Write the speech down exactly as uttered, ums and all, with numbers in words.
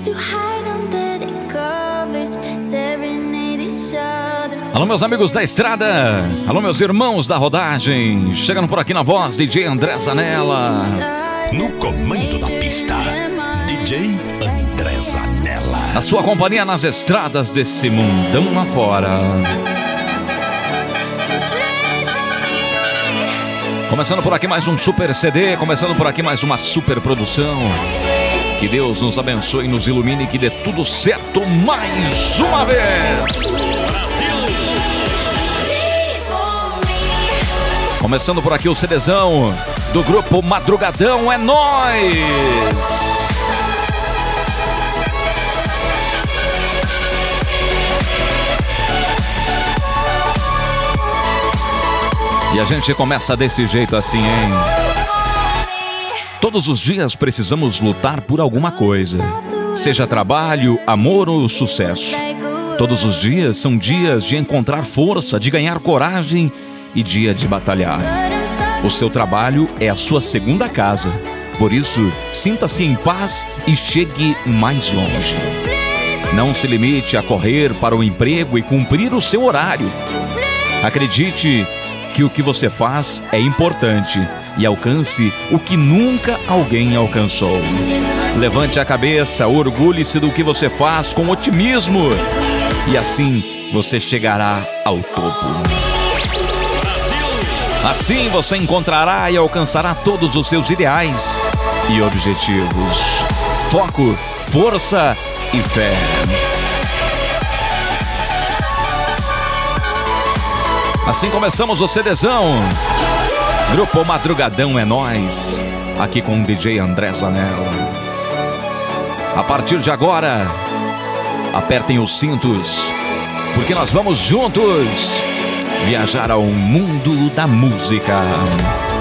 Alô, meus amigos da estrada. Alô, meus irmãos da rodagem. Chegando por aqui na voz, D J André Zanella. No comando da pista, D J André Zanella. A sua companhia nas estradas desse mundão lá fora. Começando por aqui mais um super C D. Começando por aqui mais uma super produção. Que Deus nos abençoe e nos ilumine, que dê tudo certo mais uma vez. Começando por aqui o CDzão do grupo Madrugadão, é nóis! E a gente começa desse jeito assim, hein? Todos os dias precisamos lutar por alguma coisa, seja trabalho, amor ou sucesso. Todos os dias são dias de encontrar força, de ganhar coragem e dia de batalhar. O seu trabalho é a sua segunda casa. Por isso, sinta-se em paz e chegue mais longe. Não se limite a correr para o emprego e cumprir o seu horário. Acredite que o que você faz é importante e alcance o que nunca alguém alcançou. Levante a cabeça, orgulhe-se do que você faz com otimismo e assim você chegará ao topo. Assim você encontrará e alcançará todos os seus ideais e objetivos. Foco, força e fé. Assim começamos o CDzão. Grupo Madrugadão é nóis. Aqui com o D J André Zanella. A partir de agora, apertem os cintos, porque nós vamos juntos viajar ao mundo da música.